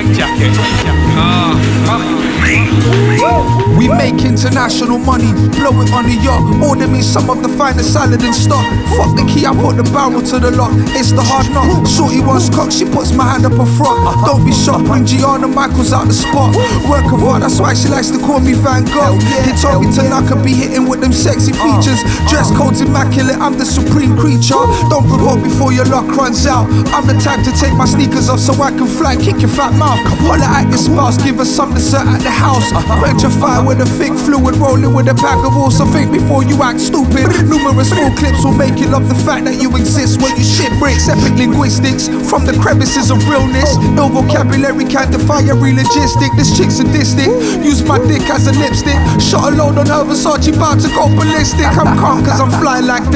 jacket. We make international money, blow it on the yacht. Order me some of the finest salad in stock. Fuck the key, I put the barrel to the lock. It's the hard knock. Shorty wants cock, she puts my hand up her front. Don't be shocked, bring Gianna Michaels out the spot. Work of art, that's why she likes to call me Van Gogh. He told me tonight I could be hitting with them sexy features. Dress code's immaculate, I'm the supreme creature. Don't provoke before your luck runs out. I'm the type to take my sneakers off so I can fly, kick your fat mouth. Holler at your spouse, give her some dessert at the house. Quench a fire with a thick fluid, rolling with a pack of walls. So think before you act stupid. Numerous full clips will make you love the fact that you exist when you shit bricks. Epic linguistics from the crevices of realness. No vocabulary can't defy a real logistic. This chick's sadistic, use my dick as a lipstick. Shot a load on her Versace, bout to go ballistic. I'm calm cause I'm fly like that.